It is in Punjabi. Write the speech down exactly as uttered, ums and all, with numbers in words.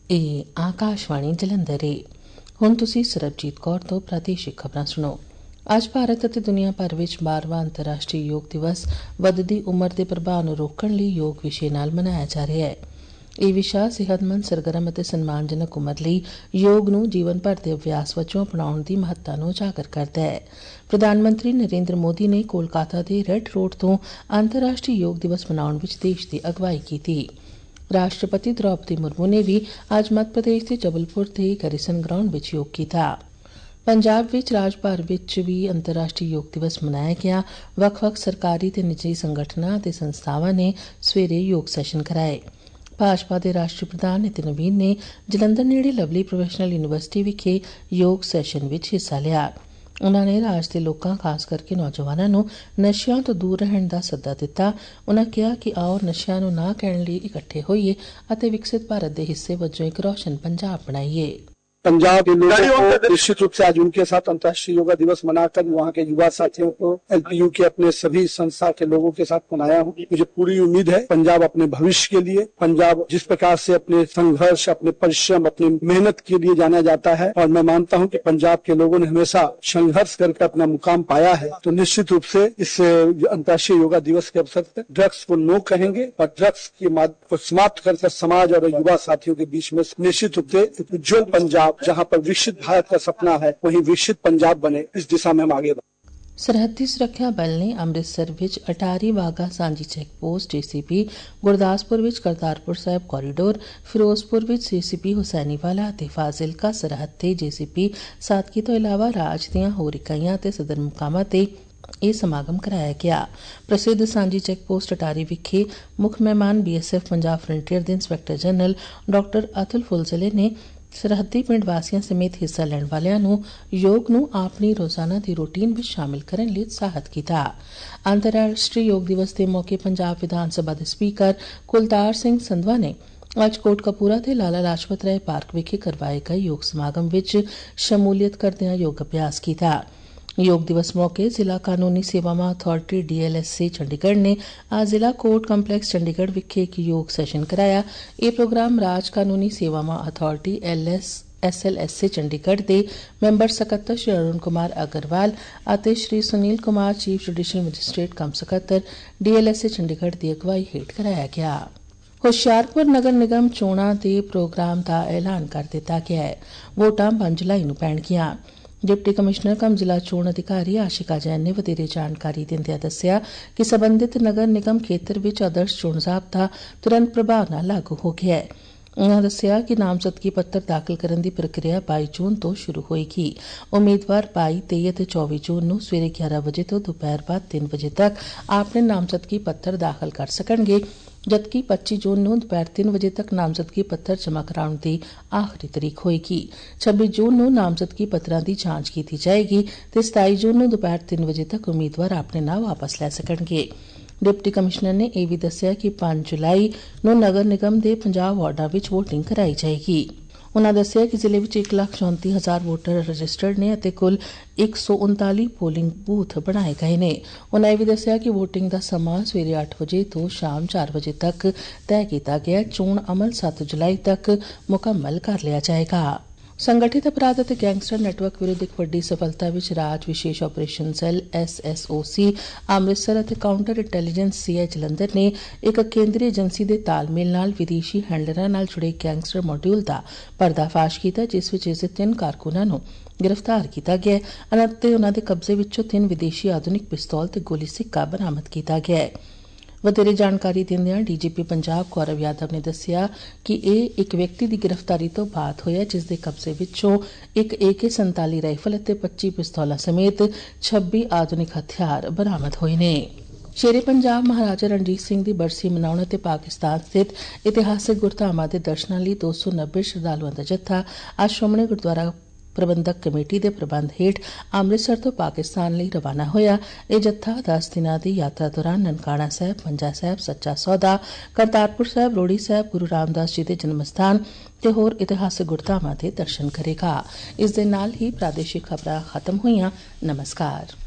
ਇਹ ਆਕਾਸ਼ਵਾਣੀ ਜਲੰਧਰ ਹੈ। ਹੁਣ ਤੁਸੀਂ ਸਰਬਜੀਤ ਕੌਰ ਤੋਂ ਪ੍ਰਾਦੇਸ਼ਿਕ ਖਬਰਾਂ ਸੁਣੋ। ਅੱਜ ਭਾਰਤ ਅਤੇ ਦੁਨੀਆ ਭਰ ਵਿੱਚ ਬਾਰਵਾਂ ਅੰਤਰਰਾਸ਼ਟਰੀ ਯੋਗ ਦਿਵਸ ਵੱਧਦੀ ਉਮਰ ਦੇ ਪ੍ਰਭਾਵ ਨੂੰ ਰੋਕਣ ਲਈ ਯੋਗ ਵਿਸ਼ੇ ਨਾਲ ਮਨਾਇਆ ਜਾ ਰਿਹਾ ਹੈ। ਇਹ ਵਿਸ਼ਾ ਸਿਹਤਮੰਦ, ਸਰਗਰਮ ਅਤੇ ਸਨਮਾਨਜਨਕ ਉਮਰ ਲਈ ਯੋਗ ਨੂੰ ਜੀਵਨ ਭਰ ਦੇ ਅਭਿਆਸ ਵਜੋਂ ਅਪਣਾਉਣ ਦੀ ਮਹੱਤਤਾ ਨੂੰ ਉਜਾਗਰ ਕਰਦਾ ਹੈ। ਪ੍ਰਧਾਨ ਮੰਤਰੀ ਨਰਿੰਦਰ ਮੋਦੀ ਨੇ ਕੋਲਕਾਤਾ ਦੇ ਰੈੱਡ ਰੋਡ ਤੋਂ ਅੰਤਰਰਾਸ਼ਟਰੀ ਯੋਗ ਦਿਵਸ ਮਨਾਉਣ ਵਿੱਚ ਦੇਸ਼ ਦੀ ਅਗਵਾਈ ਕੀਤੀ। ਰਾਸ਼ਟਰਪਤੀ ਦ੍ਰੌਪਦੀ ਮੁਰਮੂ ਨੇ ਵੀ ਅੱਜ ਮੱਧ ਪ੍ਰਦੇਸ਼ ਦੇ ਜਬਲਪੁਰ ਦੇ ਗੈਰੀਸਨ ਗਰਾਊਂਡ ਵਿੱਚ ਯੋਗ ਕੀਤਾ। ਪੰਜਾਬ ਵਿੱਚ ਰਾਜ ਭਰ ਵਿੱਚ ਵੀ ਅੰਤਰਰਾਸ਼ਟਰੀ ਯੋਗ ਦਿਵਸ ਮਨਾਇਆ ਗਿਆ। ਵੱਖ-ਵੱਖ ਸਰਕਾਰੀ ਤੇ ਨਿੱਜੀ ਸੰਗਠਨਾਂ ਅਤੇ ਸੰਸਥਾਵਾਂ ਨੇ ਸਵੇਰੇ ਯੋਗ ਸੈਸ਼ਨ ਕਰਾਏ। ਭਾਜਪਾ ਦੇ ਰਾਸ਼ਟਰੀ ਪ੍ਰਧਾਨ ਨਿਤਿਨ ਨਵੀਨ ਨੇ ਜਲੰਧਰ ਨੇੜੇ ਲਵਲੀ ਪ੍ਰੋਫੈਸ਼ਨਲ ਯੂਨੀਵਰਸਿਟੀ ਵਿਖੇ ਯੋਗ ਸੈਸ਼ਨ ਵਿੱਚ ਹਿੱਸਾ ਲਿਆ। ਉਨ੍ਹਾਂ ਨੇ ਰਾਜ ਦੇ ਲੋਕਾਂ, ਖਾਸ ਕਰਕੇ ਨੌਜਵਾਨਾਂ ਨੂੰ ਨਸ਼ਿਆਂ ਤੋਂ ਦੂਰ ਰਹਿਣ ਦਾ ਸੱਦਾ ਦਿੱਤਾ। ਉਨ੍ਹਾਂ ਕਿਹਾ ਕਿ ਆਓ ਨਸ਼ਿਆਂ ਨੂੰ ਨਾ ਕਹਿਣ ਲਈ ਇਕੱਠੇ ਹੋਈਏ ਅਤੇ ਵਿਕਸਿਤ ਭਾਰਤ ਦੇ ਹਿੱਸੇ ਵਜੋਂ ਇੱਕ ਰੌਸ਼ਨ ਪੰਜਾਬ ਬਣਾਈਏ। पंजाब के लोगों को निश्चित रूप से आज उनके साथ अंतर्राष्ट्रीय योगा दिवस मनाकर वहाँ के युवा साथियों को एलपीयू के अपने सभी संस्था के लोगों के साथ मनाया हूँ। मुझे पूरी उम्मीद है पंजाब अपने भविष्य के लिए, पंजाब जिस प्रकार से अपने संघर्ष, अपने परिश्रम, अपनी मेहनत के लिए जाना जाता है और मैं मानता हूँ कि पंजाब के लोगों ने हमेशा संघर्ष करके अपना मुकाम पाया है, तो निश्चित रूप से इस अंतर्राष्ट्रीय योगा दिवस के अवसर पर ड्रग्स को नो कहेंगे और ड्रग्स की माद को समाप्त कर समाज और युवा साथियों के बीच में निश्चित रूप से उज्जवल पंजाब, जहाँ पर विकसित भारत का सपना है, वहीं विकसित पंजाब बने, इस दिशा में हम आगे बढ़े। सरहदी सुरक्षा बल ने अमृतसर विच अटारी वाघा सांझी चैक पोस्ट जेसीपी, गुरदासपुर विच करतारपुर साहिब कॉरीडोर, फिरोजपुर विच सीसीपी हुसैनीवाला ते फाजिलका सरहद ते जेसीपी सादगी तो इलावा राज दीआं होर इकाइयां ते सदर मुकामां ते ਇਹ ਸਮਾਗਮ ਕਰਾਇਆ ਗਿਆ। ਪ੍ਰਸਿੱਧ ਸਾਂਝੀ ਚੈੱਕ ਪੋਸਟ ਅਟਾਰੀ ਵਿਖੇ ਮੁੱਖ ਮਹਿਮਾਨ ਬੀਐਸਐਫ ਪੰਜਾਬ ਫਰੰਟੀਅਰ ਦੇ inspector general doctor Atul Fulzele ਨੇ ਸਰਹੱਦੀ ਪਿੰਡ ਵਾਸੀਆਂ ਸਮੇਤ ਹਿੱਸਾ ਲੈਣ ਵਾਲਿਆਂ ਨੂੰ ਯੋਗ ਨੂੰ ਆਪਣੀ ਰੋਜ਼ਾਨਾ ਦੀ ਰੂਟੀਨ ਵਿੱਚ ਸ਼ਾਮਿਲ ਕਰਨ ਲਈ ਉਤਸ਼ਾਹਿਤ ਕੀਤਾ। ਅੰਤਰਰਾਸ਼ਟਰੀ ਯੋਗ ਦਿਵਸ ਦੇ ਮੌਕੇ ਪੰਜਾਬ ਵਿਧਾਨ ਸਭਾ ਦੇ ਸਪੀਕਰ ਕੁਲਤਾਰ ਸਿੰਘ ਸੰਧਵਾ ਨੇ ਅੱਜ ਕੋਟਕਪੂਰਾ ਤੇ ਲਾਲਾ ਲਾਜਪਤ ਰਾਏ ਪਾਰਕ ਵਿਖੇ ਕਰਵਾਏ ਗਏ ਯੋਗ ਸਮਾਗਮ ਵਿੱਚ ਸ਼ਮੂਲੀਅਤ ਕਰਦਿਆਂ ਯੋਗ ਅਭਿਆਸ ਕੀਤਾ। योग दिवस मौके जिला कानूनी सेवावां अथॉरिटी डीएलएससी चंडीगढ़ ने आज जिला कोर्ट कंपलैक्स चंडीगढ़ विखे एक योग सैशन कराया। यह प्रोग्राम राज कानूनी सेवावां अथॉरिटी एलएस एसएलएससी चंडीगढ़ के मैंबर सकत्तर श्री अरुण कुमार अग्रवाल और Shri Sunil Kumar chief judicial magistrate cum सकत्तर डीएलएससी चंडीगढ़ की अगवाई हेठ कराया गया। ਹੁਸ਼ਿਆਰਪੁਰ ਨਗਰ ਨਿਗਮ ਚੋਣਾਂ ਦੇ ਪ੍ਰੋਗਰਾਮ ਦਾ ਐਲਾਨ ਕਰ ਦਿੱਤਾ ਗਿਆ ਹੈ। ਵੋਟਾਂ ਪੰਜ ਜੁਲਾਈ ਨੂੰ ਪੈਣਗੀਆਂ। डिप्टी कमिश्नर कम जिला चोण अधिकारी आशिका जैन ने वधेरे जानकारी दिंदियां दस्सिया कि संबंधित नगर निगम खेतर विच आदर्श चोण ज़ाब्ता तुरंत प्रभाव नाल लागू हो गया है। उन्होंने दस्सिया कि नामजदगी पत्र दाखिल करने की प्रक्रिया बाई जून तो शुरू होएगी। उम्मीदवार बाई तेई ते चौबी जून नूं सवेरे ग्यारह बजे तो दोपहर बाद तीन बजे तक अपने नामजदगी पत्र दाखिल कर सकणगे, जबकि पच्ची जून नूं दोपहर तीन बजे तक नामजदगी पत्र जमा कराउण दी आखिरी तरीक होएगी। छब्बी जून नूं नामजदगी पत्रां दी जांच की जाएगी ते सताई जून नूं दोपहर तीन बजे तक उम्मीदवार अपने नाम वापस लै सकणगे। डिप्टी कमिश्नर ने यह भी दस्सिया कि पांच जुलाई नूं नगर निगम के पंजाब वार्डां विच वोटिंग कराई जाएगी। उन्होंने दस्सिया कि जिले में एक लाख चौंती हजार वोटर रजिस्टर्ड ने ते कुल एक सौ उनताली पोलिंग बूथ बनाए गए ने। उन्होंने यह भी दस्सिया कि वोटिंग का समा सवेरे अठ बजे तो शाम चार बजे तक तय किया गया। चोण अमल सत्त जुलाई तक मुकम्मल कर लिया जाएगा। संगठित अपराध ਅਤੇ ਗੈਂਗਸਟਰ ਨੈਟਵਰਕ ਵਿਰੁੱਧ ਇੱਕ ਵੱਡੀ ਸਫਲਤਾ ਵਿੱਚ ਰਾਜ ਵਿਸ਼ੇਸ਼ operation cell S S O C Amritsar ਅਤੇ ਕਾਊਂਟਰ ਇੰਟੈਲੀਜੈਂਸ ਸੀਆਈ ਜਲੰਧਰ ਨੇ ਇੱਕ ਕੇਂਦਰੀ ਏਜੰਸੀ ਦੇ ਤਾਲਮੇਲ ਨਾਲ ਵਿਦੇਸ਼ੀ ਹੈਂਡਲਰਾਂ ਨਾਲ ਜੁੜੇ ਗੈਂਗਸਟਰ ਮੋਡਿਊਲ ਦਾ ਪਰਦਾਫਾਸ਼ ਕੀਤਾ, ਜਿਸ ਵਿੱਚ ਇਸ ਦੇ ਤਿੰਨ ਕਾਰਕੁਨਾਂ ਨੂੰ गिरफ्तार किया गया ਅਤੇ ਉਨ੍ਹਾਂ ਦੇ ਕਬਜ਼ੇ ਵਿੱਚੋਂ ਤਿੰਨ ਵਿਦੇਸ਼ੀ ਆਧੁਨਿਕ ਪਿਸਤੌਲ ਤੇ ਗੋਲੀ ਸਿੱਕਾ ਬਰਾਮਦ ਕੀਤਾ ਗਿਆ ਹੈ। ਵਧੇਰੇ ਜਾਣਕਾਰੀ ਦਿੰਦਿਆਂ ਡੀਜੀਪੀ ਪੰਜਾਬ ਗੌਰਵ ਯਾਦਵ ਨੇ ਦੱਸਿਆ ਕਿ ਇਹ ਇੱਕ ਵਿਅਕਤੀ ਦੀ ਗ੍ਰਿਫਤਾਰੀ ਤੋਂ ਬਾਅਦ ਹੋਇਆ, ਜਿਸ ਦੇ ਕਬਜ਼ੇ ਵਿੱਚੋਂ ਇੱਕ ਏ ਕੇ ਸੰਤਾਲੀ ਰਾਈਫਲ ਅਤੇ ਪੱਚੀ ਪਿਸਤੌਲਾਂ ਸਮੇਤ ਛੱਬੀ ਆਧੁਨਿਕ ਹਥਿਆਰ ਬਰਾਮਦ ਹੋਏ ਨੇ। ਸ਼ੇਰੇ ਪੰਜਾਬ ਮਹਾਰਾਜਾ ਰਣਜੀਤ ਸਿੰਘ ਦੀ ਬਰਸੀ ਮਨਾਉਣ ਅਤੇ ਪਾਕਿਸਤਾਨ ਸਥਿਤ ਇਤਿਹਾਸਕ ਗੁਰਧਾਮਾਂ ਦੇ ਦਰਸ਼ਨਾਂ ਲਈ ਦੋ ਸੌ ਨੱਬੇ ਸ਼ਰਧਾਲੂਆਂ ਦਾ ਜੱਥਾ ਅੱਜ ਸ਼੍ਰੋਮਣੀ ਗੁਰਦੁਆਰਾ ਪ੍ਰਬੰਧਕ ਕਮੇਟੀ ਦੇ ਪ੍ਰਬੰਧ ਹੇਠ ਅੰਮ੍ਰਿਤਸਰ ਤੋਂ ਪਾਕਿਸਤਾਨ ਲਈ ਰਵਾਨਾ ਹੋਇਆ। ਇਹ ਜੱਥਾ ਦਸ ਦਿਨਾਂ ਦੀ ਯਾਤਰਾ ਦੌਰਾਨ ਨਨਕਾਣਾ ਸਾਹਿਬ, ਪੰਜਾ ਸਾਹਿਬ, ਸੱਚਾ ਸੌਦਾ, ਕਰਤਾਰਪੁਰ ਸਾਹਿਬ, ਰੋੜੀ ਸਾਹਿਬ, ਗੁਰੂ ਰਾਮਦਾਸ ਜੀ ਦੇ ਜਨਮ ਸਥਾਨ ਤੇ ਹੋਰ ਇਤਿਹਾਸਕ ਗੁਰਧਾਮਾਂ ਦੇ ਦਰਸ਼ਨ ਕਰੇਗਾ। ਇਸ ਦੇ ਨਾਲ ਹੀ ਪ੍ਰਾਦੇਸ਼ਿਕ ਖਬਰਾਂ ਖਤਮ ਹੋਈਆਂ। ਨਮਸਕਾਰ।